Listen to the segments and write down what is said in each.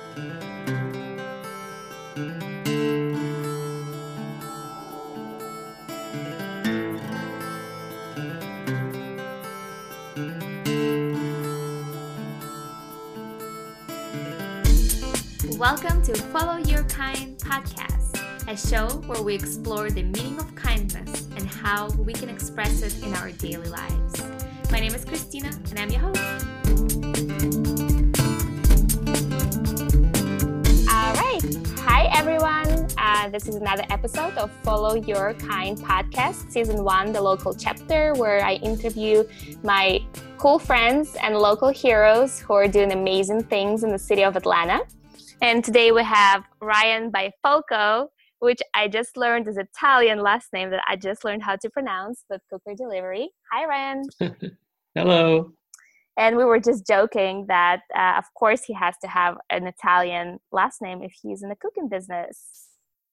Welcome to Follow Your Kind podcast, a show where we explore the meaning of kindness and how we can express it in our daily lives. My name is Christina, and I'm your host. All right. Hi, everyone. This is another episode of Follow Your Kind podcast, Season 1, the local chapter, where I interview my cool friends and local heroes who are doing amazing things in the city of Atlanta. And today we have Ryan Bifalco, which I just learned is Italian last name that I just learned how to pronounce, but Cooker Delivery. Hi, Ryan. Hello. And we were just joking that, of course, he has to have an Italian last name if he's in the cooking business.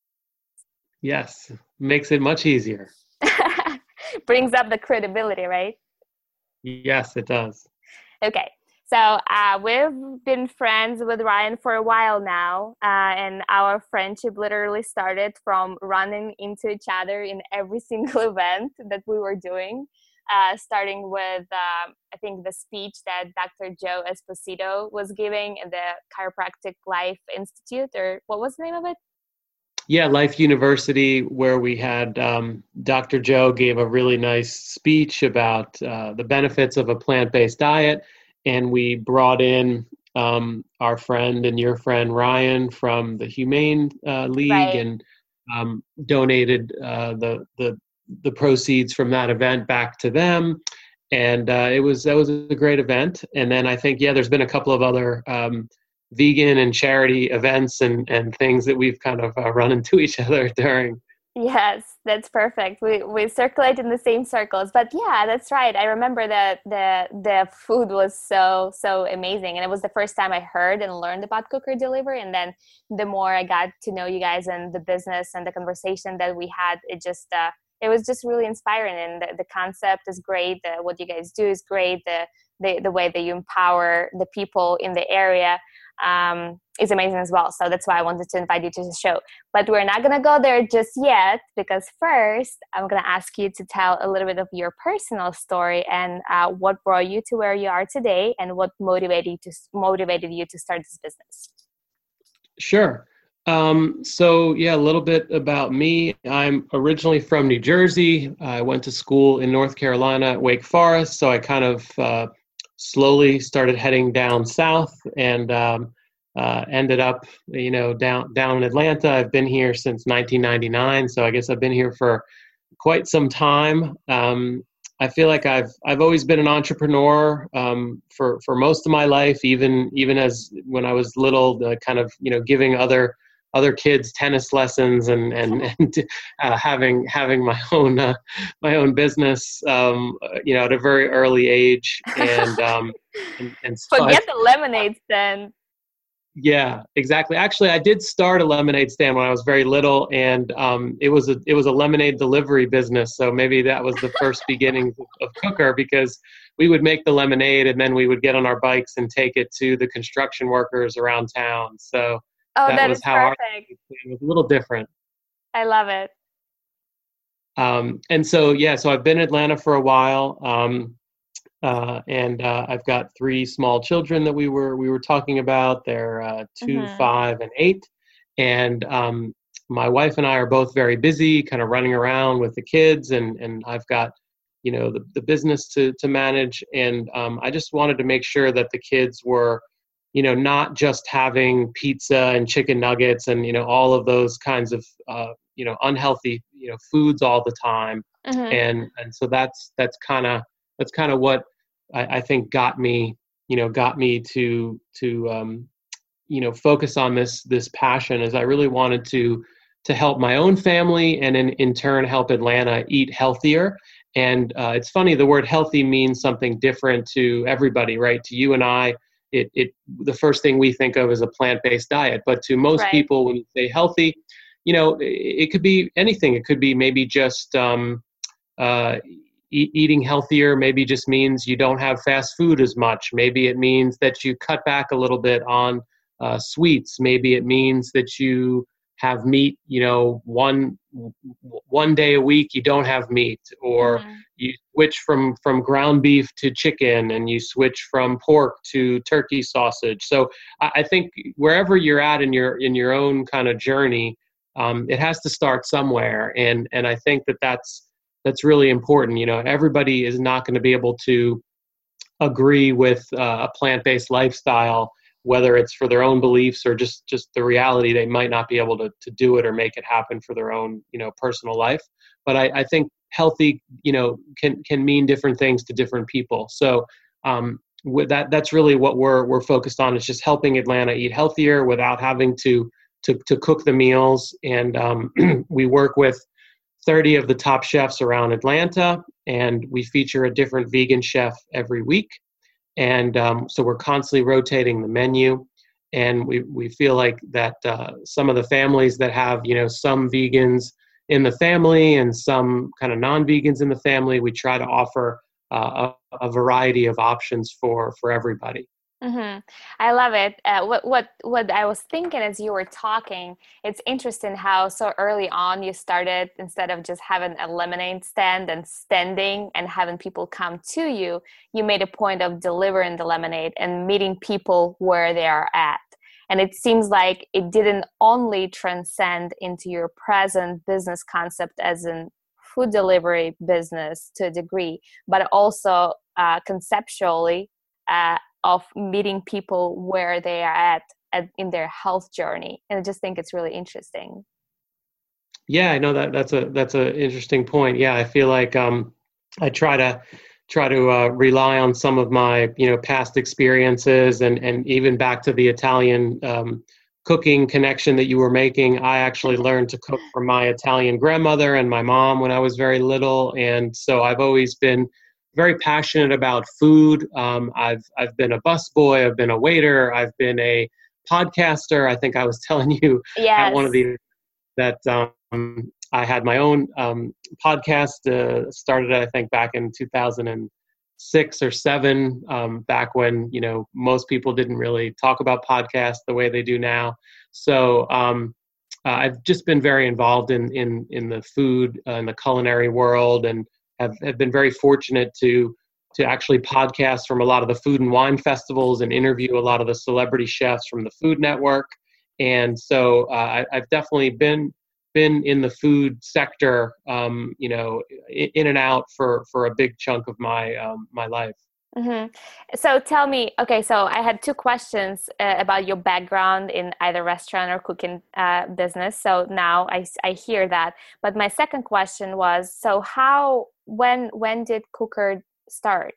Yes, makes it much easier. Brings up the credibility, right? Yes, it does. Okay. So we've been friends with Ryan for a while now, and our friendship literally started from running into each other in every single event that we were doing, starting with, I think, the speech that Dr. Joe Esposito was giving at the Chiropractic Life Institute, or what was the name of it? Yeah, Life University, where we had Dr. Joe gave a really nice speech about the benefits of a plant-based diet. And we brought in our friend and your friend Ryan from the Humane League, right, and donated the proceeds from that event back to them. And that was a great event. And then I think, there's been a couple of other vegan and charity events and things that we've kind of run into each other during. Yes, that's perfect. We circulate in the same circles, but yeah, that's right. I remember that the food was so amazing, and it was the first time I heard and learned about Cooker Delivery. And then the more I got to know you guys and the business and the conversation that we had, it was just really inspiring. And the concept is great. What you guys do is great. The way that you empower the people in the area is amazing as well. So that's why I wanted to invite you to the show. But we're not going to go there just yet, because first I'm going to ask you to tell a little bit of your personal story and what brought you to where you are today and what motivated you to start this business. Sure. So a little bit about me. I'm originally from New Jersey. I went to school in North Carolina at Wake Forest. So I kind of slowly started heading down south and ended up, down in Atlanta. I've been here since 1999, so I guess I've been here for quite some time. I feel like I've always been an entrepreneur for most of my life, even as when I was little, kind of giving other kids tennis lessons and having my own business at a very early age and so forget the lemonade stand. Yeah, exactly. Actually, I did start a lemonade stand when I was very little, and it was a lemonade delivery business. So maybe that was the first beginnings of Cooker, because we would make the lemonade and then we would get on our bikes and take it to the construction workers around town. So that was how perfect. It was a little different. I love it. And so I've been in Atlanta for a while, and I've got 3 small children that we were talking about. They're 2, 5, and 8, and my wife and I are both very busy, kind of running around with the kids, and I've got the business to manage, and I just wanted to make sure that the kids were not just having pizza and chicken nuggets and, all of those kinds of, unhealthy, foods all the time. Mm-hmm. And so that's kind of what I think got me to focus on this passion, is I really wanted to help my own family and in turn help Atlanta eat healthier. And it's funny, the word healthy means something different to everybody, right? To you and I, the first thing we think of is a plant-based diet, but to most right. people, when you say healthy, it could be anything. It could be maybe just eating healthier. Maybe just means you don't have fast food as much. Maybe it means that you cut back a little bit on sweets. Maybe it means that you have meat, one day a week you don't have meat, or you switch from ground beef to chicken, and you switch from pork to turkey sausage. So I think wherever you're at in your own kind of journey, it has to start somewhere, and I think that's really important. Everybody is not going to be able to agree with a plant-based lifestyle, whether it's for their own beliefs or just the reality they might not be able to do it or make it happen for their own, personal life. But I think healthy, can mean different things to different people. So with that's really what we're focused on, is just helping Atlanta eat healthier without having to cook the meals. And we work with 30 of the top chefs around Atlanta, and we feature a different vegan chef every week. And so we're constantly rotating the menu, and we feel like that some of the families that have, some vegans in the family and some kind of non-vegans in the family, we try to offer a variety of options for everybody. Mm-hmm. I love it. What I was thinking as you were talking, it's interesting how so early on you started, instead of just having a lemonade stand and standing and having people come to you, you made a point of delivering the lemonade and meeting people where they are at. And it seems like it didn't only transcend into your present business concept as in food delivery business to a degree, but also conceptually of meeting people where they are at in their health journey. And I just think it's really interesting. Yeah, I know that's an interesting point. Yeah, I feel like I try to rely on some of my past experiences, and even back to the Italian cooking connection that you were making. I actually learned to cook from my Italian grandmother and my mom when I was very little, and so I've always been very passionate about food. I've been a busboy, I've been a waiter, I've been a podcaster. I think I was telling you at one of these that I had my own podcast, started I think back in 2006 or 7, back when most people didn't really talk about podcasts the way they do now. So I've just been very involved in the food and the culinary world, and have been very fortunate to actually podcast from a lot of the food and wine festivals and interview a lot of the celebrity chefs from the Food Network. And so I've definitely been in the food sector, in and out for a big chunk of my life. Mm-hmm. So tell me, okay, so I had 2 questions about your background in either restaurant or cooking business. So now I hear that. But my second question was, so when did Cooker start?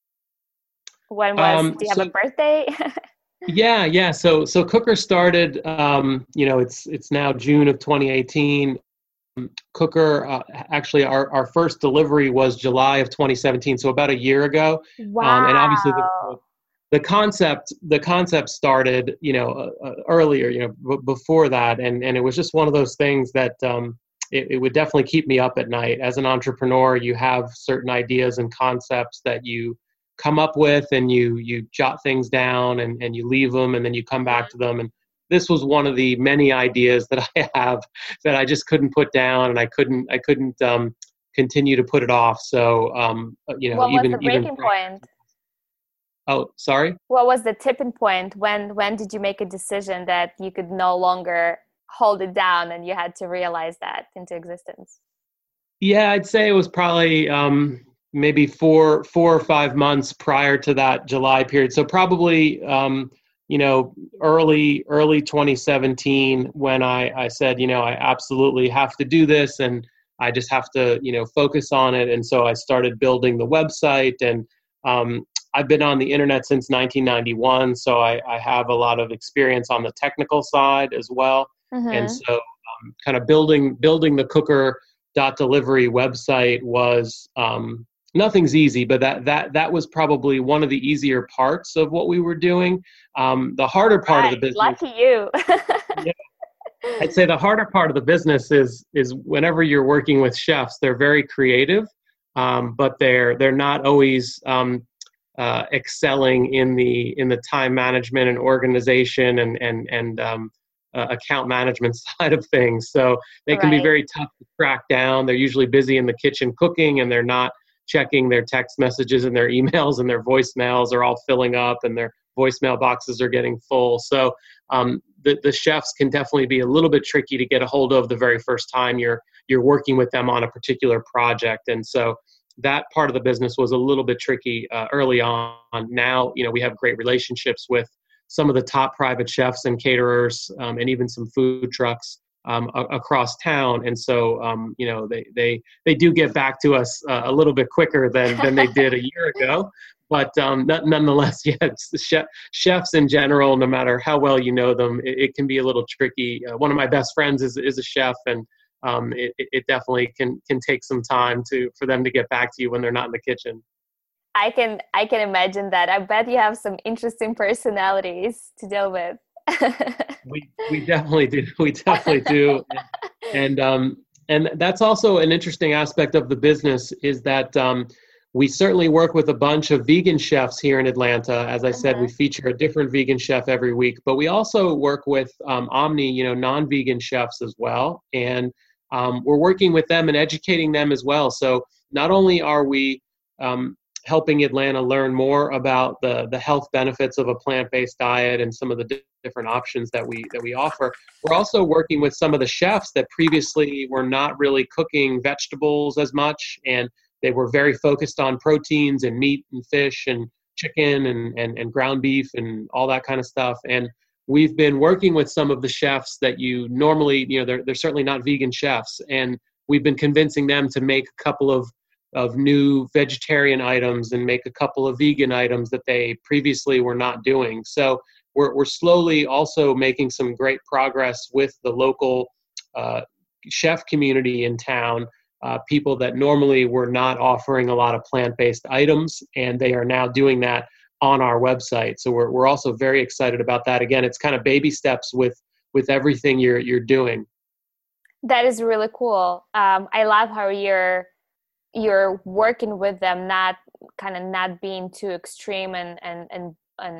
Do you have a birthday? Yeah. So Cooker started, it's now June of 2018. Cooker, actually our first delivery was July of 2017, so about a year ago. Wow. And obviously the concept started, earlier, before that. And it was just one of those things that it would definitely keep me up at night. As an entrepreneur, you have certain ideas and concepts that you come up with, and you jot things down, and you leave them, and then you come back to them. And this was one of the many ideas that I have that I just couldn't put down, and I couldn't continue to put it off. So, what was the breaking point? Oh, sorry? What was the tipping point? When did you make a decision that you could no longer hold it down and you had to realize that into existence? Yeah, I'd say it was probably maybe 4 or 5 months prior to that July period. So probably, early 2017, when I said, I absolutely have to do this, and I just have to, focus on it. And so I started building the website, and I've been on the internet since 1991. So I have a lot of experience on the technical side as well. Mm-hmm. And so kind of building the Cooker.delivery website was, nothing's easy, but that was probably one of the easier parts of what we were doing. The harder part of the business. Lucky you. Yeah, I'd say the harder part of the business is whenever you're working with chefs, they're very creative, but they're not always excelling in the time management and organization and account management side of things. So they can be Right. very tough to track down. They're usually busy in the kitchen cooking, and they're not checking their text messages and their emails, and their voicemails are all filling up, and their voicemail boxes are getting full. So the chefs can definitely be a little bit tricky to get a hold of the very first time you're working with them on a particular project. And so that part of the business was a little bit tricky early on. Now, we have great relationships with some of the top private chefs and caterers, and even some food trucks across town. And so, they do get back to us a little bit quicker than they did a year ago. But nonetheless, chefs in general, no matter how well you know them, it can be a little tricky. One of my best friends is a chef, and it definitely can take some time for them to get back to you when they're not in the kitchen. I can imagine that. I bet you have some interesting personalities to deal with. We definitely do. We definitely do. And that's also an interesting aspect of the business, is that we certainly work with a bunch of vegan chefs here in Atlanta. As I said, we feature a different vegan chef every week, but we also work with Omni, non-vegan chefs as well. And we're working with them and educating them as well. So not only are we helping Atlanta learn more about the health benefits of a plant-based diet and some of the different options that we offer, we're also working with some of the chefs that previously were not really cooking vegetables as much, and they were very focused on proteins and meat and fish and chicken and ground beef and all that kind of stuff. And we've been working with some of the chefs that you normally, they're certainly not vegan chefs, and we've been convincing them to make a couple of new vegetarian items and make a couple of vegan items that they previously were not doing. So we're slowly also making some great progress with the local chef community in town, people that normally were not offering a lot of plant-based items, and they are now doing that on our website. So we're also very excited about that. Again, it's kind of baby steps with everything you're doing. That is really cool. I love how you're working with them, not being too extreme and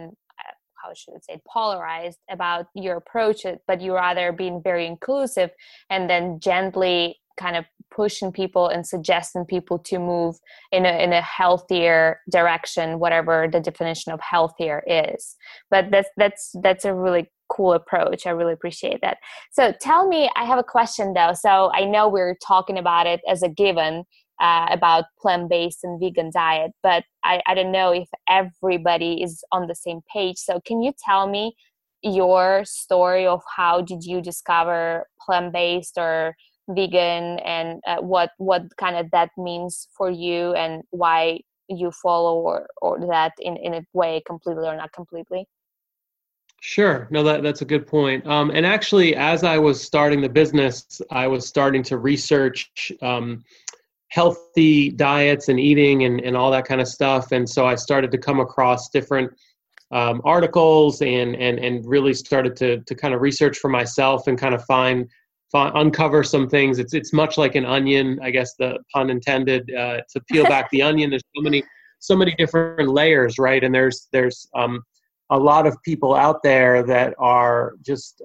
how should I say, polarized about your approach, but you rather being very inclusive and then gently kind of pushing people and suggesting people to move in a healthier direction, whatever the definition of healthier is. But that's a really cool approach. I really appreciate that. So tell me, I have a question though. So I know we're talking about it as a given, about plant-based and vegan diet, but I don't know if everybody is on the same page. So can you tell me your story of how did you discover plant-based or vegan, and what kind of that means for you, and why you follow or that in a way completely or not completely? Sure. No, that's a good point. And actually, as I was starting the business, I was starting to research healthy diets and eating and all that kind of stuff. And so I started to come across different articles and really started to kind of research for myself and kind of uncover some things. It's much like an onion, I guess the pun intended, to peel back the onion. There's so many different layers, right? And there's a lot of people out there that are just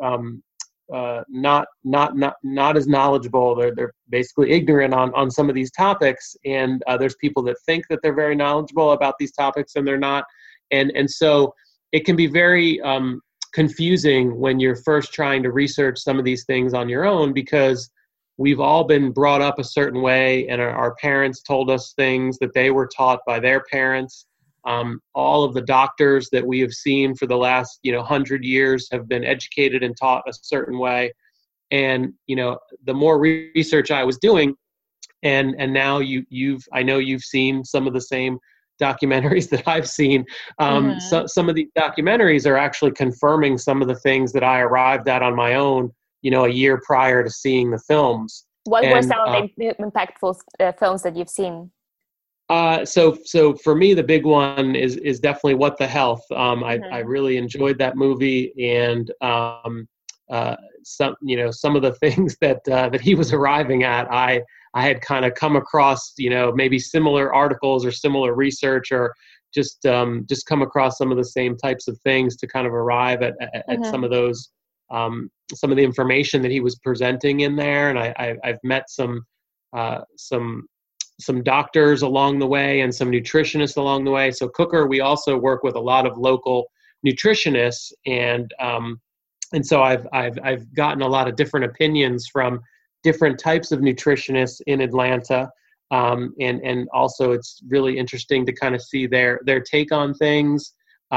not as knowledgeable. They're basically ignorant on some of these topics, and there's people that think that they're very knowledgeable about these topics and they're not. And so it can be very confusing when you're first trying to research some of these things on your own, because we've all been brought up a certain way, and our parents told us things that they were taught by their parents. All of the doctors that we have seen for the last 100 years have been educated and taught a certain way. And the more research I was doing, and now I know you've seen some of the same documentaries that I've seen. So some of these documentaries are actually confirming some of the things that I arrived at on my own, a year prior to seeing the films. What were some of the impactful films that you've seen? So for me, the big one is definitely What the Health. I really enjoyed that movie, and some of the things that he was arriving at, I had kind of come across, maybe similar articles or similar research, or just come across some of the same types of things to kind of arrive at some of those, some of the information that he was presenting in there. And I've met some doctors along the way and some nutritionists along the way. So Cooker, we also work with a lot of local nutritionists, and so I've gotten a lot of different opinions from different types of nutritionists in Atlanta. And also it's really interesting to kind of see their take on things.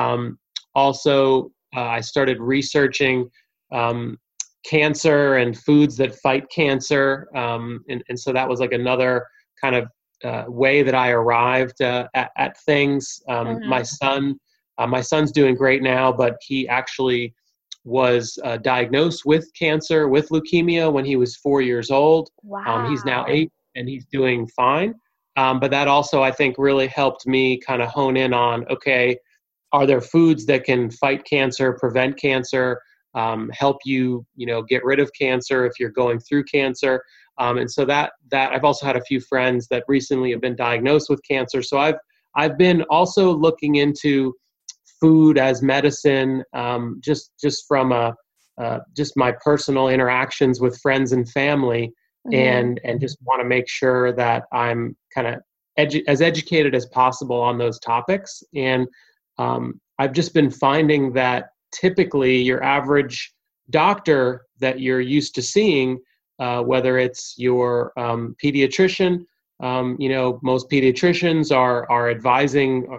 I started researching cancer and foods that fight cancer. And so that was like another kind of way that I arrived at things. My son's doing great now, but he actually was diagnosed with cancer, with leukemia, when he was 4 years old. Wow. He's now 8 and he's doing fine. But that also, I think, really helped me kind of hone in on, okay, are there foods that can fight cancer, prevent cancer, help you, get rid of cancer if you're going through cancer? And so that I've also had a few friends that recently have been diagnosed with cancer. So I've been also looking into food as medicine, just from just my personal interactions with friends and family, and just want to make sure that I'm kind of as educated as possible on those topics. And I've just been finding that typically your average doctor that you're used to seeing, whether it's your pediatrician, most pediatricians are advising,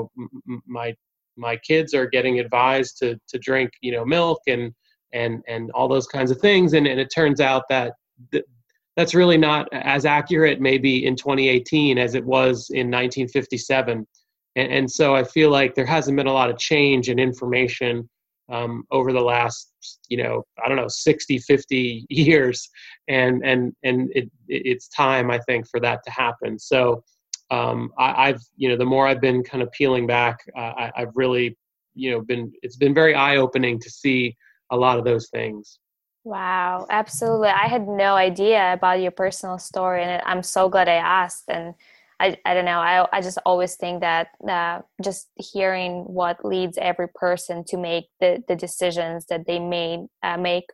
my kids are getting advised to drink, milk and all those kinds of things. And it turns out that that's really not as accurate maybe in 2018 as it was in 1957. And so I feel like there hasn't been a lot of change in information over the last, 60, 50 years. And it's time, I think, for that to happen. So I've the more I've been kind of peeling back, I've really, it's been very eye-opening to see a lot of those things. Wow, absolutely. I had no idea about your personal story, and I'm so glad I asked. And I don't know, I just always think that just hearing what leads every person to make the decisions that they may make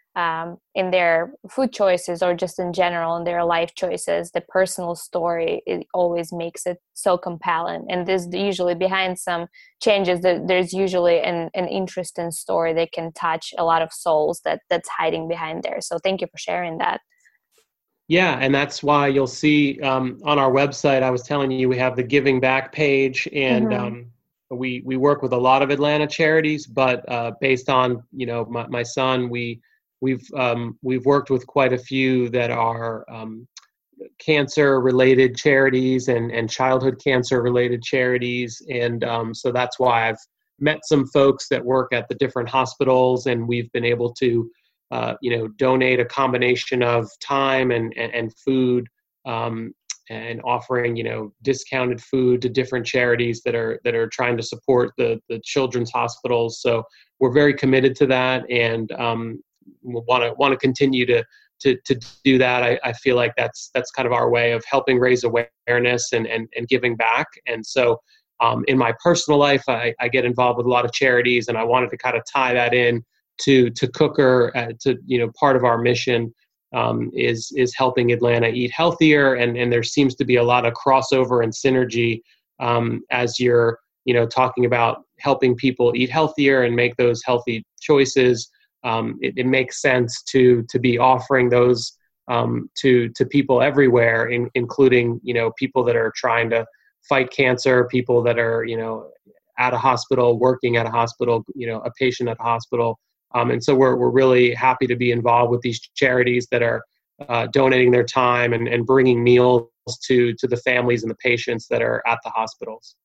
in their food choices, or just in general in their life choices, the personal story, it always makes it so compelling. And there's usually behind some changes, there's usually an interesting story that can touch a lot of souls that's hiding behind there. So thank you for sharing that. Yeah, and that's why you'll see on our website, I was telling you, we have the Giving Back page, and we work with a lot of Atlanta charities, but based on my son, we've worked with quite a few that are cancer related charities and childhood cancer related charities, and so that's why I've met some folks that work at the different hospitals, and we've been able to donate a combination of time and food, and offering, discounted food to different charities that are trying to support the children's hospitals. So we're very committed to that, and we'll want to continue to do that. I feel like that's kind of our way of helping raise awareness and giving back. And so in my personal life, I get involved with a lot of charities, and I wanted to kind of tie that in to Cooker, part of our mission is helping Atlanta eat healthier, and there seems to be a lot of crossover and synergy as you're talking about helping people eat healthier and make those healthy choices. It makes sense to be offering those to people everywhere, including people that are trying to fight cancer, people that are at a hospital, working at a hospital, a patient at a hospital. And so we're really happy to be involved with these charities that are donating their time and bringing meals to the families and the patients that are at the hospitals.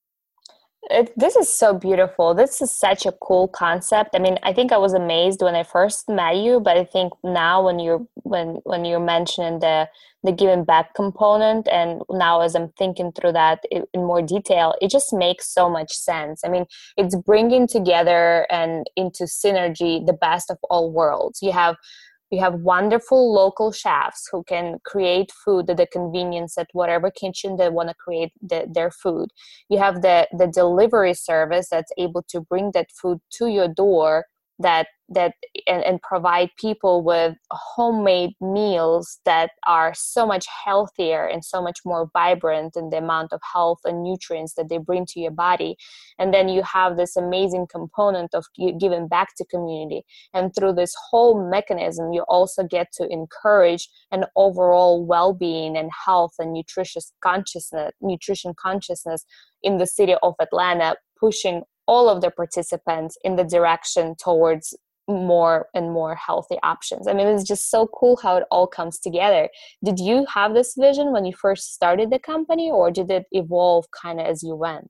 This is so beautiful. This is such a cool concept. I mean, I think I was amazed when I first met you, but I think now when you're mentioning the giving back component, and now as I'm thinking through that in more detail, it just makes so much sense. I mean, it's bringing together and into synergy the best of all worlds. You have You have wonderful local chefs who can create food at the convenience at whatever kitchen they want to create their food. You have the delivery service that's able to bring that food to your door, and provide people with homemade meals that are so much healthier and so much more vibrant in the amount of health and nutrients that they bring to your body. And then you have this amazing component of giving back to community. And through this whole mechanism, you also get to encourage an overall well-being and health and nutrition consciousness in the city of Atlanta, pushing all of the participants in the direction towards more and more healthy options. I mean, it's just so cool how it all comes together. Did you have this vision when you first started the company, or did it evolve kind of as you went?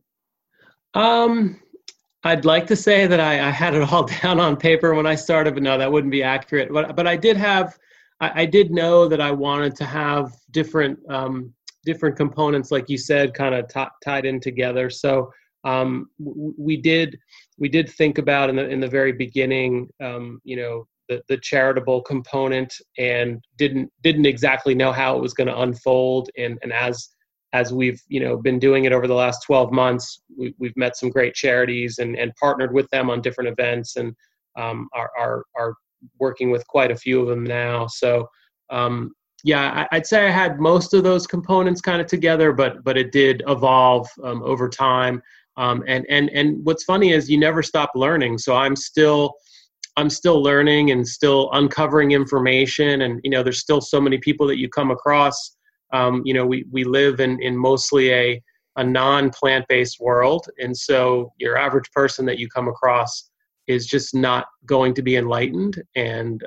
I'd like to say that I had it all down on paper when I started, but no, that wouldn't be accurate. But I did know that I wanted to have different components, like you said, kind of tied in together. So we did think about in the very beginning, the charitable component, and didn't exactly know how it was going to unfold. And as we've been doing it over the last 12 months, we've met some great charities and partnered with them on different events, and are working with quite a few of them now. So I'd say I had most of those components kind of together, but it did evolve over time. And what's funny is you never stop learning. So I'm still learning and still uncovering information. And, there's still so many people that you come across. We live in mostly a non-plant-based world. And so your average person that you come across is just not going to be enlightened. And,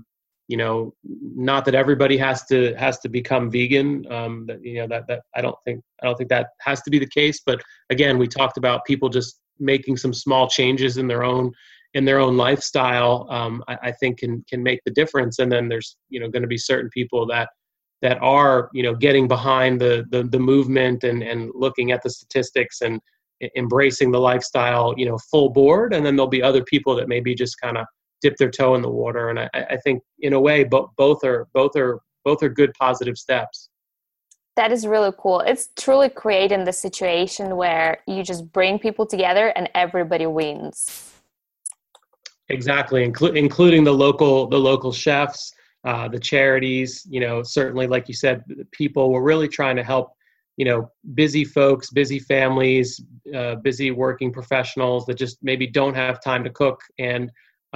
not that everybody has to become vegan. That I don't think that has to be the case. But again, we talked about people just making some small changes in their own lifestyle. I think can make the difference. And then there's going to be certain people that are getting behind the movement and looking at the statistics and embracing the lifestyle full board. And then there'll be other people that maybe just kind of dip their toe in the water. And I think in a way, both are good positive steps. That is really cool. It's truly creating the situation where you just bring people together and everybody wins. Exactly, including the local chefs, the charities. Certainly, like you said, people were really trying to help. Busy folks, busy families, busy working professionals that just maybe don't have time to cook. And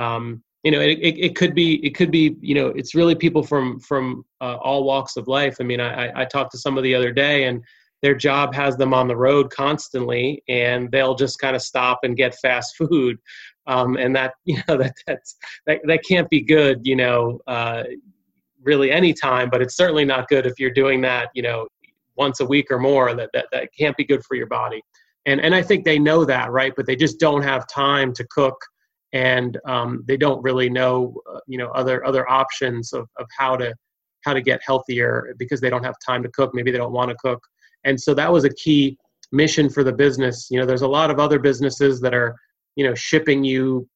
it could be, it's really people from all walks of life. I mean, I talked to somebody the other day, and their job has them on the road constantly, and they'll just kind of stop and get fast food. And that, that can't be good, really any time, but it's certainly not good if you're doing that, once a week or more. That can't be good for your body. And I think they know that, right? But they just don't have time to cook. And they don't really know, other options of how to get healthier, because they don't have time to cook. Maybe they don't want to cook. And so that was a key mission for the business. There's a lot of other businesses that are, shipping you,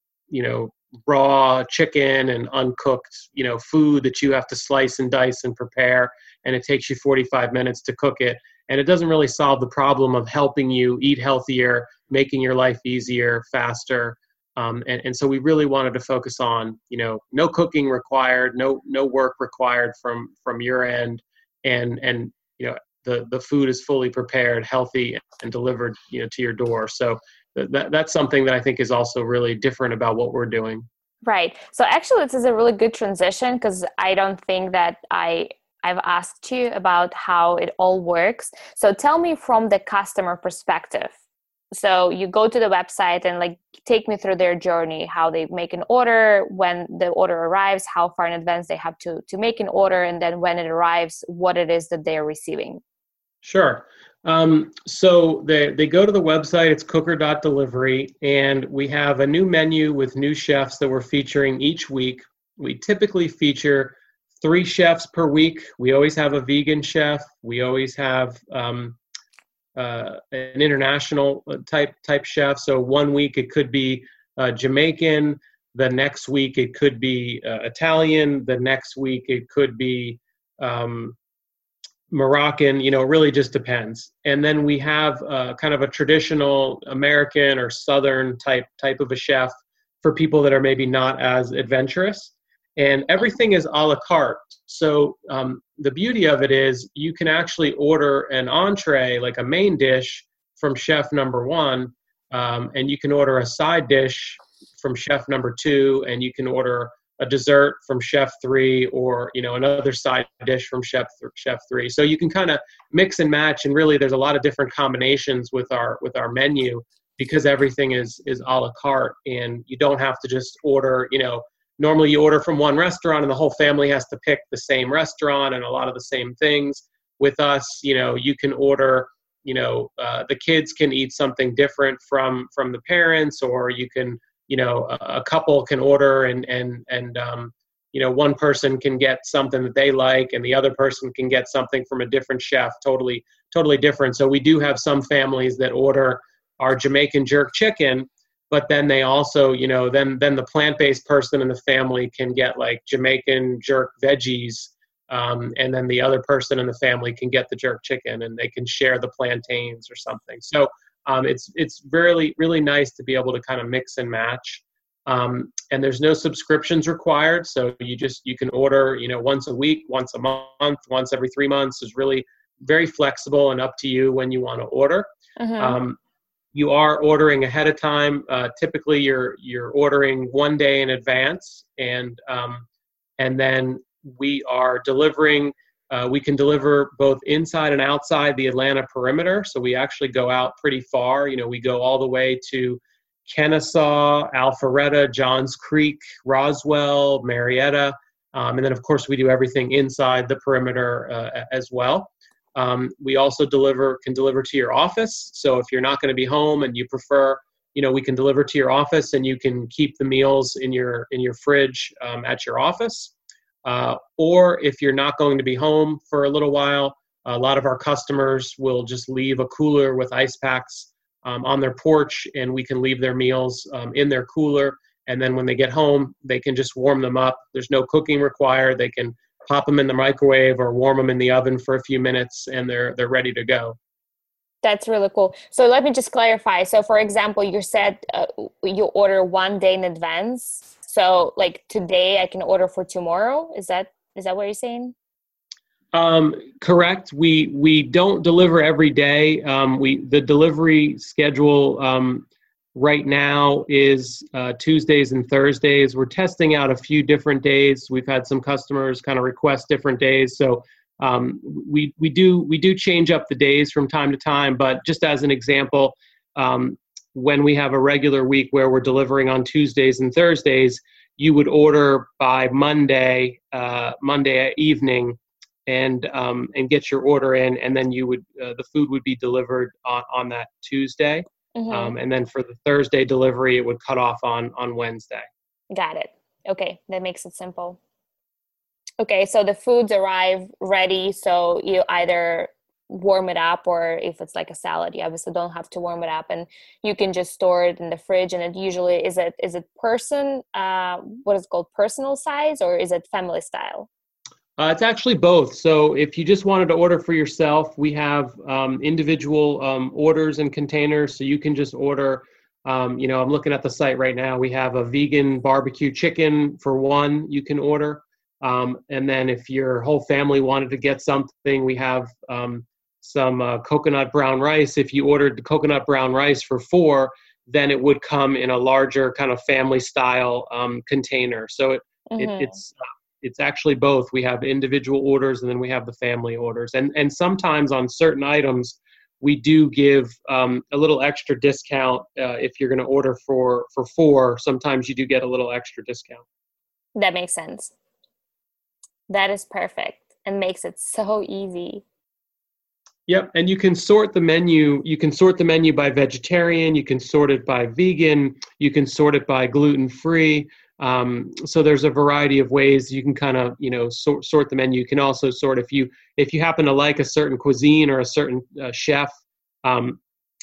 raw chicken and uncooked, food that you have to slice and dice and prepare. And it takes you 45 minutes to cook it. And it doesn't really solve the problem of helping you eat healthier, making your life easier, faster. And so we really wanted to focus on, no cooking required, no work required from your end, and the food is fully prepared, healthy, and delivered, to your door. So that's something that I think is also really different about what we're doing. Right. So actually, this is a really good transition, because I don't think that I've asked you about how it all works. So tell me from the customer perspective. So you go to the website and take me through their journey, how they make an order, when the order arrives, how far in advance they have to make an order, and then when it arrives, what it is that they're receiving. Sure. So they go to the website, it's cooker.delivery, and we have a new menu with new chefs that we're featuring each week. We typically feature 3 chefs per week. We always have a vegan chef. We always have an international type chef. So one week it could be Jamaican. The next week it could be Italian. The next week it could be Moroccan. It really just depends. And then we have kind of a traditional American or Southern type of a chef for people that are maybe not as adventurous. And everything is a la carte. So the beauty of it is you can actually order an entree, like a main dish, from chef number one, and you can order a side dish from chef number two, and you can order a dessert from chef three, or another side dish from chef three. So you can kind of mix and match, and really there's a lot of different combinations with our menu, because everything is a la carte, and you don't have to just order. Normally you order from one restaurant and the whole family has to pick the same restaurant and a lot of the same things. With us, you can order, the kids can eat something different from the parents, or you can, a couple can order and one person can get something that they like and the other person can get something from a different chef, totally different. So we do have some families that order our Jamaican jerk chicken, but then they also, then the plant-based person in the family can get like Jamaican jerk veggies, and then the other person in the family can get the jerk chicken, and they can share the plantains or something. So it's really, really nice to be able to kind of mix and match. And there's no subscriptions required, so you can order, once a week, once a month, once every 3 months. Is really very flexible and up to you when you want to order. Mm-hmm. You are ordering ahead of time. Typically, you're ordering 1 day in advance, and then we are delivering. We can deliver both inside and outside the Atlanta perimeter. So we actually go out pretty far. We go all the way to Kennesaw, Alpharetta, Johns Creek, Roswell, Marietta, and then of course we do everything inside the perimeter as well. We also can deliver to your office. So if you're not going to be home and you prefer, we can deliver to your office, and you can keep the meals in your fridge at your office. Or if you're not going to be home for a little while, a lot of our customers will just leave a cooler with ice packs on their porch, and we can leave their meals in their cooler. And then when they get home, they can just warm them up. There's no cooking required. They can pop them in the microwave or warm them in the oven for a few minutes, and they're ready to go. That's really cool. So let me just clarify. So for example, you said you order 1 day in advance. So like today I can order for tomorrow. Is that what you're saying? Correct. We don't deliver every day. The delivery schedule right now is Tuesdays and Thursdays. We're testing out a few different days. We've had some customers kind of request different days. So we do change up the days from time to time. But just as an example, when we have a regular week where we're delivering on Tuesdays and Thursdays, you would order by Monday evening and get your order in, and then you would the food would be delivered on that Tuesday. Mm-hmm. And then for the Thursday delivery, it would cut off on Wednesday. Got it. Okay, that makes it simple. Okay, so the foods arrive ready, so you either warm it up, or if it's like a salad, you obviously don't have to warm it up, and you can just store it in the fridge. And it usually is it what is it called, personal size, or is it family style? It's actually both. So if you just wanted to order for yourself, we have individual orders and containers. So you can just order, I'm looking at the site right now. We have a vegan barbecue chicken for one you can order. And then if your whole family wanted to get something, we have some coconut brown rice. If you ordered the coconut brown rice for 4, then it would come in a larger kind of family style container. So it's actually both. We have individual orders, and then we have the family orders. And sometimes on certain items, we do give a little extra discount. If you're going to order for 4, sometimes you do get a little extra discount. That makes sense. That is perfect and makes it so easy. Yep, and you can sort the menu. You can sort the menu by vegetarian. You can sort it by vegan. You can sort it by gluten-free. So there's a variety of ways you can kind of, sort the menu. You can also sort if you happen to like a certain cuisine or a certain chef,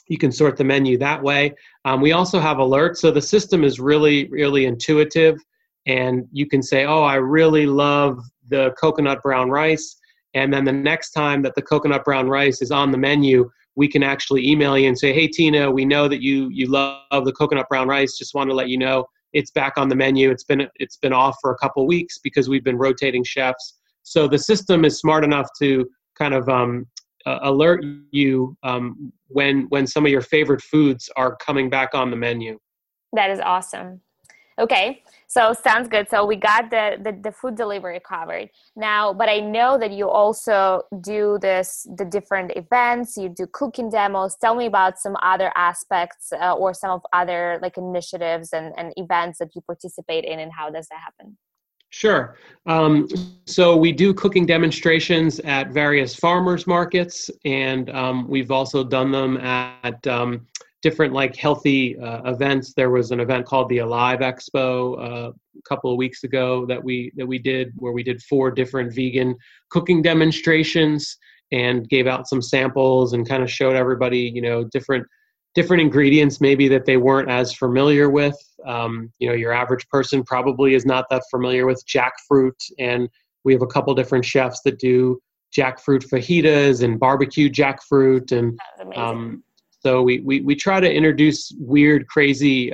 You can sort the menu that way. We also have alerts. So the system is really, really intuitive. And you can say, oh, I really love the coconut brown rice. And then the next time that the coconut brown rice is on the menu, we can actually email you and say, hey, Tina, we know that you love the coconut brown rice. Just want to let you know it's back on the menu. It's been off for a couple of weeks because we've been rotating chefs. So the system is smart enough to kind of alert you when some of your favorite foods are coming back on the menu. That is awesome. Okay, so sounds good. So we got the food delivery covered now, but I know that you also do the different events, you do cooking demos. Tell me about some other aspects or some of other like initiatives and events that you participate in, and how does that happen? Sure. So we do cooking demonstrations at various farmers markets, and we've also done them at different like healthy events. There was an event called the Alive Expo a couple of weeks ago that we did, where we did 4 different vegan cooking demonstrations and gave out some samples and kind of showed everybody, different ingredients maybe that they weren't as familiar with. Your average person probably is not that familiar with jackfruit, and we have a couple different chefs that do jackfruit fajitas and barbecue jackfruit, and so we try to introduce weird, crazy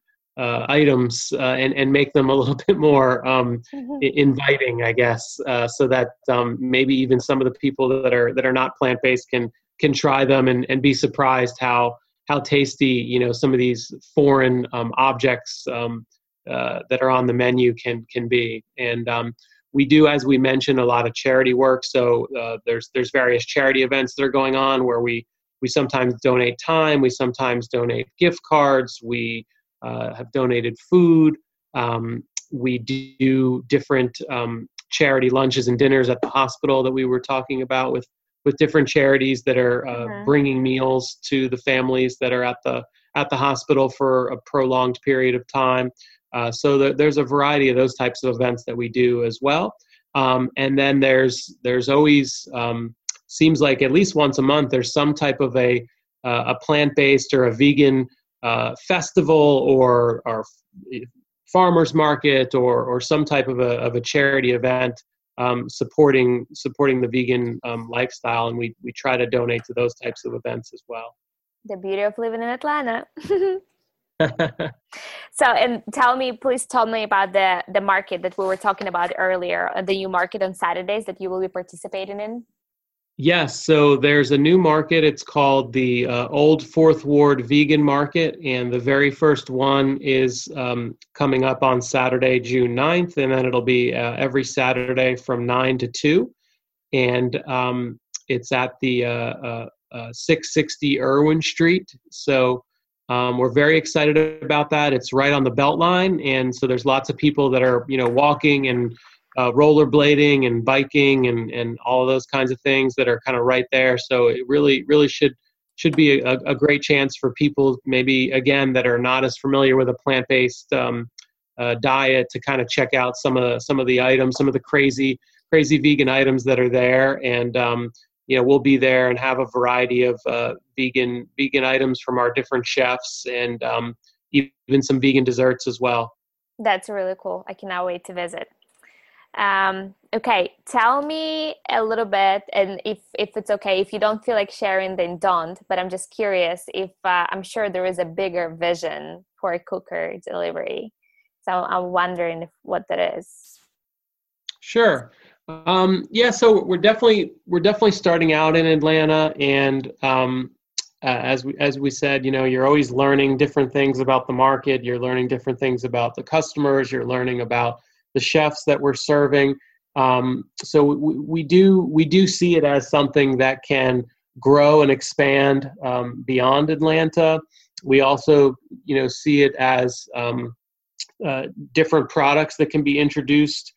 items and make them a little bit more inviting, I guess, so that maybe even some of the people that are not plant-based can try them and be surprised how tasty some of these foreign objects that are on the menu can be. And we do, as we mentioned, a lot of charity work. So there's various charity events that are going on where we sometimes donate time, we sometimes donate gift cards, we have donated food. We do different charity lunches and dinners at the hospital that we were talking about with different charities that are bringing meals to the families that are at the hospital for a prolonged period of time. So there's a variety of those types of events that we do as well. And then there's always seems like at least once a month there's some type of a plant-based or a vegan festival or farmers market or some type of a charity event supporting the vegan lifestyle, and we try to donate to those types of events as well. The beauty of living in Atlanta. So, and please tell me about the market that we were talking about earlier, the new market on Saturdays that you will be participating in. Yes, so there's a new market. It's called the Old Fourth Ward Vegan Market, and the very first one is coming up on Saturday, June 9th, and then it'll be every Saturday from 9 to 2, and it's at the 660 Irwin Street. So we're very excited about that. It's right on the Beltline, and so there's lots of people that are walking and rollerblading and biking and all of those kinds of things that are kind of right there. So it really should be a great chance for people maybe, again, that are not as familiar with a plant-based diet to kind of check out some of the items, some of the crazy vegan items that are there. And, we'll be there and have a variety of vegan items from our different chefs and even some vegan desserts as well. That's really cool. I cannot wait to visit. Okay, tell me a little bit, and if it's okay, if you don't feel like sharing, then don't, but I'm just curious if I'm sure there is a bigger vision for Cooker Delivery. So I'm wondering what that is. Sure. So we're definitely starting out in Atlanta, and as we said, you're always learning different things about the market. You're learning different things about the customers. You're learning about the chefs that we're serving. So we do see it as something that can grow and expand beyond Atlanta. We also, see it as different products that can be introduced.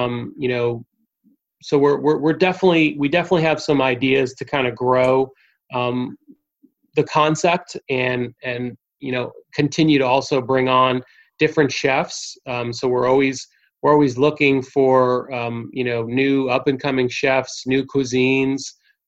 So we definitely have some ideas to kind of grow the concept and continue to also bring on different chefs. So we're always looking for new up and coming chefs, new cuisines,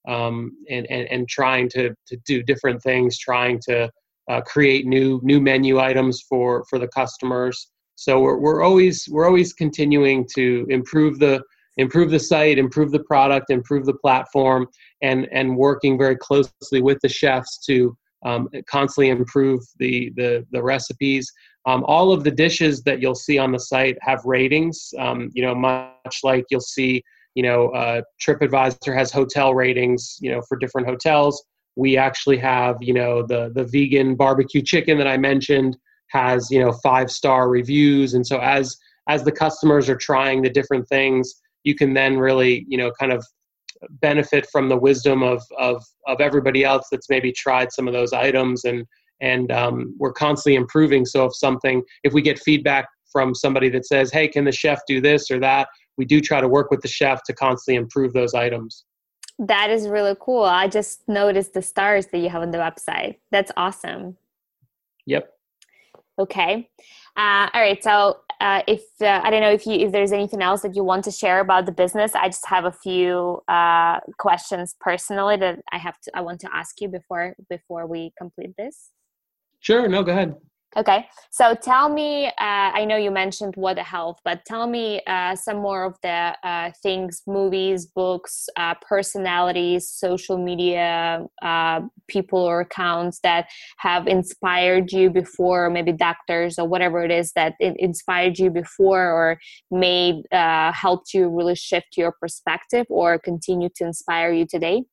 and trying to do different things, trying to create new menu items for the customers. So we're always continuing to improve the site, improve the product, improve the platform, and working very closely with the chefs to constantly improve the recipes. All of the dishes that you'll see on the site have ratings. Much like you'll see, TripAdvisor has hotel ratings, for different hotels. We actually have, the vegan barbecue chicken that I mentioned has, 5-star reviews. And so as the customers are trying the different things, you can then really, kind of benefit from the wisdom of everybody else that's maybe tried some of those items, and we're constantly improving. So if we get feedback from somebody that says, hey, can the chef do this or that, we do try to work with the chef to constantly improve those items. That is really cool. I just noticed the stars that you have on the website. That's awesome. Yep. Okay. All right. So if I don't know if there's anything else that you want to share about the business. I just have a few questions personally that I want to ask you before we complete this. Sure. No, go ahead. Okay. So tell me, I know you mentioned What the Health, but tell me some more of the things, movies, books, personalities, social media, people or accounts that have inspired you before, maybe doctors or whatever it is that inspired you before or may helped you really shift your perspective or continue to inspire you today?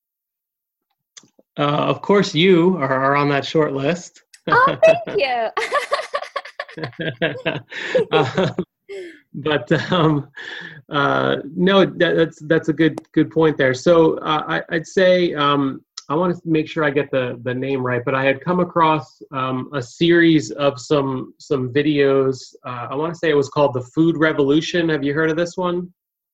Of course, you are on that short list. Oh, thank you. No, that's a good point there. So I'd say I want to make sure I get the name right, but I had come across a series of some videos. I want to say it was called The Food Revolution. Have you heard of this one?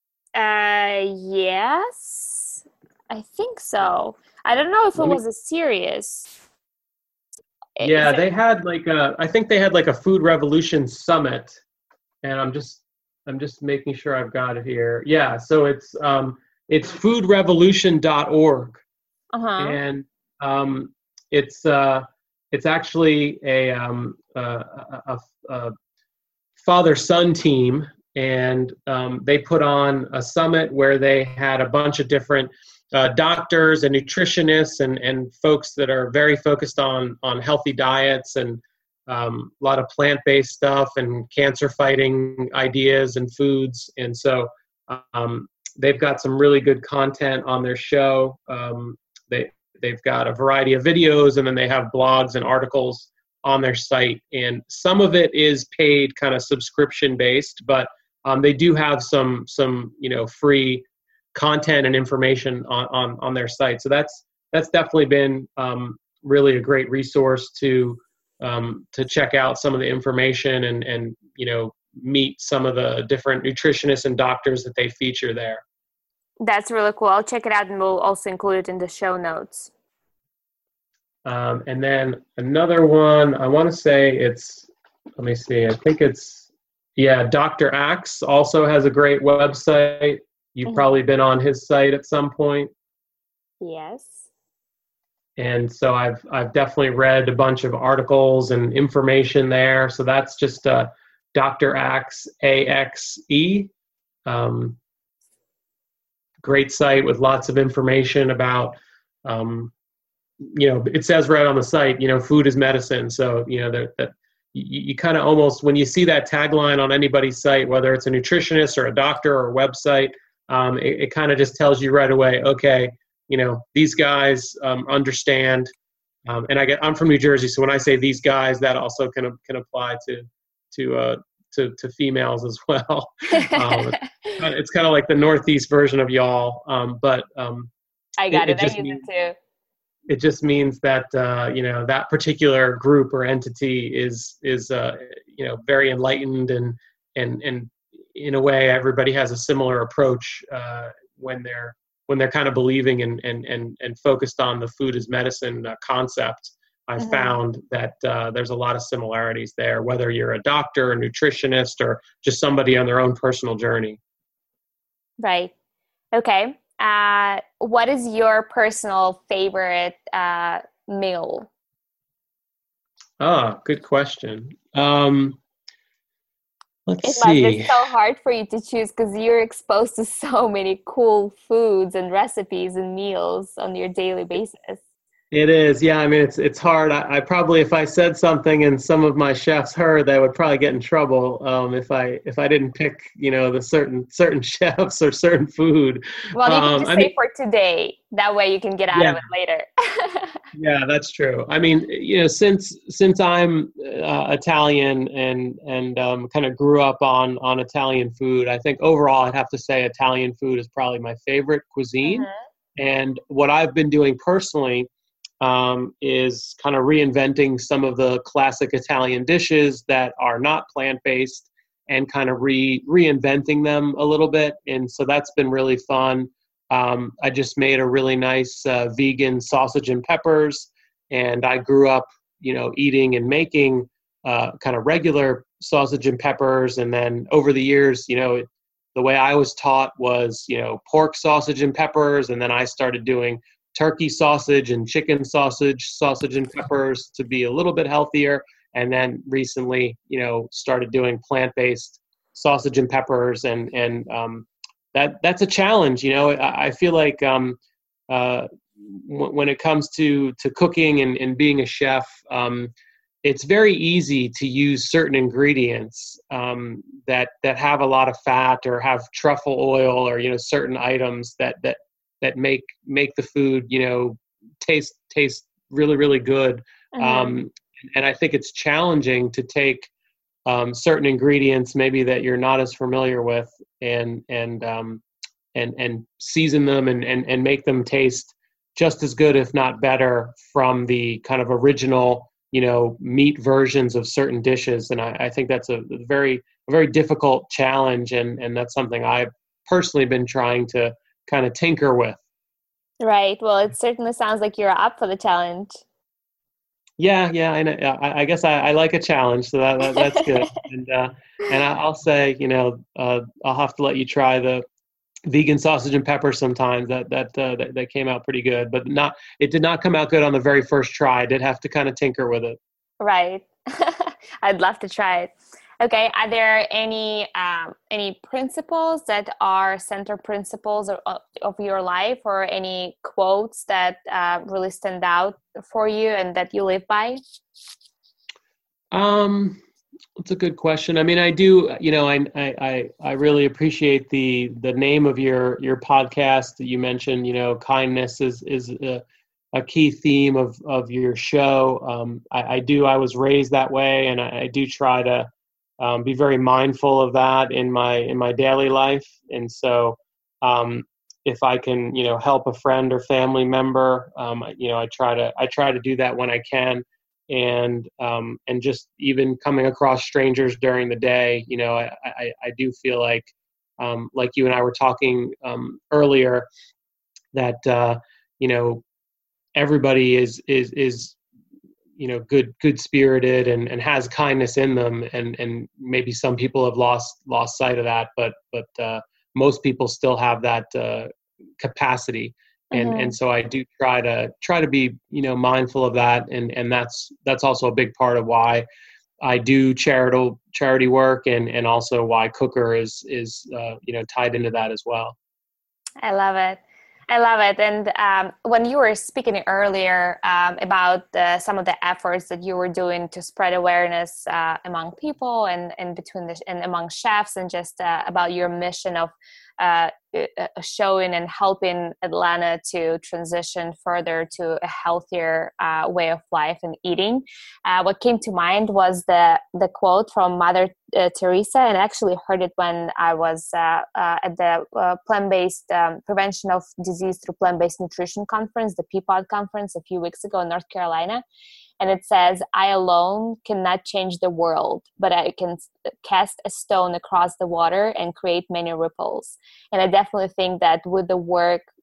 Yes, I think so. I don't know if it was a series. Yeah, they had I think they had a Food Revolution Summit, and I'm just making sure I've got it here. Yeah, so it's foodrevolution.org. And it's actually a father-son team, and they put on a summit where they had a bunch of different doctors and nutritionists and folks that are very focused on healthy diets and a lot of plant-based stuff and cancer-fighting ideas and foods. And so they've got some really good content on their show. They've got a variety of videos, and then they have blogs and articles on their site. And some of it is paid, kind of subscription-based, but they do have some free content and information on their site. So that's definitely been really a great resource to check out some of the information and meet some of the different nutritionists and doctors that they feature there. That's really cool. I'll check it out, and we'll also include it in the show notes. And then another one, I want to say let me see, I think Dr. Axe also has a great website. You've probably been on his site at some point. Yes. And so I've definitely read a bunch of articles and information there. So that's just Dr. Axe, AXE. Great site with lots of information about, it says right on the site, food is medicine. So, that you kind of almost, when you see that tagline on anybody's site, whether it's a nutritionist or a doctor or a website, it kind of just tells you right away, okay, these guys understand. And I'm from New Jersey, so when I say these guys, that also can apply to females as well. It's kind of like the Northeast version of y'all, but I got it. I use it too. It just means that that particular group or entity is very enlightened and in a way everybody has a similar approach when they're kind of believing and focused on the food as medicine concept. I found that there's a lot of similarities there, whether you're a doctor, a nutritionist, or just somebody on their own personal journey. Right. Okay. What is your personal favorite meal? Ah, good question. Let's It must be see. so hard for you to choose because you're exposed to so many cool foods and recipes and meals on your daily basis. It is, yeah. I mean, it's hard. I probably, if I said something and some of my chefs heard, they would probably get in trouble if I didn't pick, the certain chefs or certain food. Well, you can just I say mean, for today. That way you can get out yeah, of it later. yeah, that's true. I mean, since I'm Italian and kind of grew up on Italian food, I think overall I'd have to say Italian food is probably my favorite cuisine. Mhm. And what I've been doing personally is kind of reinventing some of the classic Italian dishes that are not plant-based and kind of reinventing them a little bit. And so that's been really fun. I just made a really nice vegan sausage and peppers, and I grew up, eating and making kind of regular sausage and peppers. And then over the years, the way I was taught was, pork sausage and peppers, and then I started doing turkey sausage and chicken sausage and peppers to be a little bit healthier. And then recently, started doing plant-based sausage and peppers, and that's a challenge. I feel like when it comes to cooking and being a chef, it's very easy to use certain ingredients that have a lot of fat or have truffle oil or certain items that make the food taste really really good. Mhm. And I think it's challenging to take certain ingredients maybe that you're not as familiar with and season them and make them taste just as good if not better from the kind of original meat versions of certain dishes. And I think that's a very difficult challenge, and that's something I've personally been trying to kind of tinker with. Right. Well, it certainly sounds like you're up for the challenge. Yeah, and I guess I like a challenge, so that's good. And I'll say, I'll have to let you try the vegan sausage and pepper sometimes. That came out pretty good, but not it did not come out good on the very first try. I did have to kind of tinker with it. Right. I'd love to try it. Okay. Are there any principles that are center principles of your life, or any quotes that really stand out for you and that you live by? Um, it's a good question. I mean, I do, I really appreciate the name of your podcast that you mentioned. Kindness is a key theme of your show. I was raised that way, and I do try to be very mindful of that in my daily life. And so, if I can, help a friend or family member, I try to do that when I can. And just even coming across strangers during the day, I do feel like you and I were talking earlier, that everybody is good spirited and has kindness in them, and maybe some people have lost sight of that, but most people still have that capacity. And Mm-hmm. so I do try to be mindful of that, and that's also a big part of why I do charity work, and also why Cooker is tied into that as well. I love it. I love it. And when you were speaking earlier about some of the efforts that you were doing to spread awareness among people and and among chefs, and just about your mission of showing and helping Atlanta to transition further to a healthier way of life and eating, what came to mind was the quote from Mother Teresa, and I actually heard it when I was at the plant-based prevention of disease through plant-based nutrition conference, the PPOD conference, a few weeks ago in North Carolina. And it says, "I alone cannot change the world, but I can cast a stone across the water and create many ripples." And I definitely think that with the work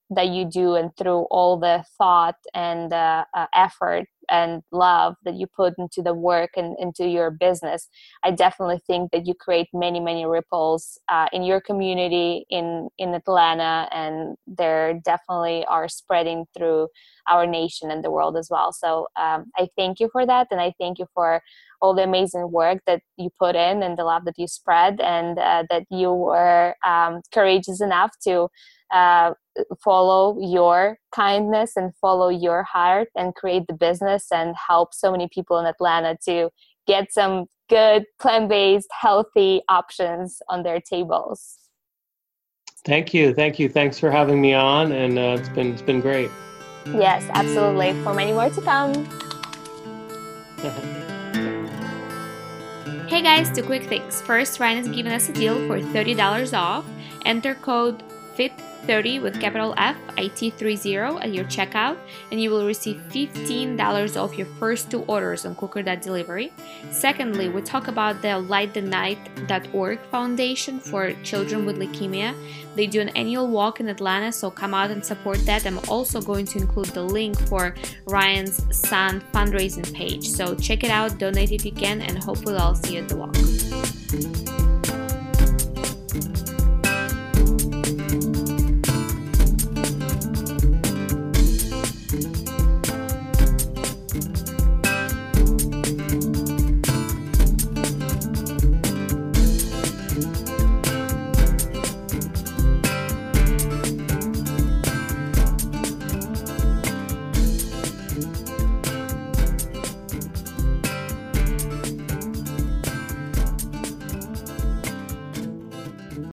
that you do and through all the thought and effort and love that you put into the work and into your business, I definitely think that you create many, many ripples in your community in Atlanta, and they definitely are spreading through our nation and the world as well. So I thank you for that, and I thank you for all the amazing work that you put in and the love that you spread, and that you were courageous enough to follow your kindness and follow your heart and create the business and help so many people in Atlanta to get some good plant-based healthy options on their tables. Thank you. Thanks for having me on, and it's been great. Yes, absolutely. For many more to come. Hey guys, two quick things. First, Ryan is giving us a deal for $30 off. Enter code FIT30 with capital F, IT30 at your checkout, and you will receive $15 off your first 2 orders on Cooker.delivery. Secondly, we talk about the lightthenight.org Foundation for Children with Leukemia. They do an annual walk in Atlanta, so come out and support that. I'm also going to include the link for Ryan's son fundraising page. So check it out, donate if you can, and hopefully I'll see you at the walk.